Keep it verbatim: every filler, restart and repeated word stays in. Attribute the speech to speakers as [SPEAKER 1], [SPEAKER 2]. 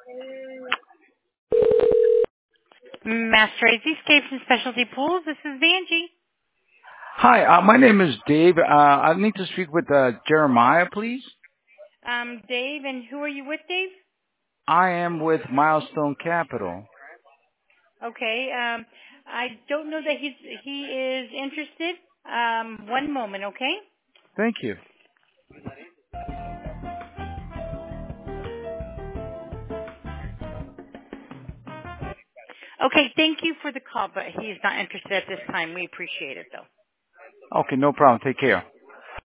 [SPEAKER 1] Master Escapes and Specialty Pools. This is Vanjie.
[SPEAKER 2] Hi, uh, my name is Dave. Uh, I need to speak with uh, Jeremiah, please.
[SPEAKER 1] Um, Dave, and who are you with, Dave?
[SPEAKER 2] I am with Milestone Capital.
[SPEAKER 1] Okay. Um, I don't know that he's he is interested. Um, one moment, okay?
[SPEAKER 2] Thank you.
[SPEAKER 1] Okay. Thank you for the call, but he is not interested at this time. We appreciate it, though.
[SPEAKER 2] Okay, no problem. Take care.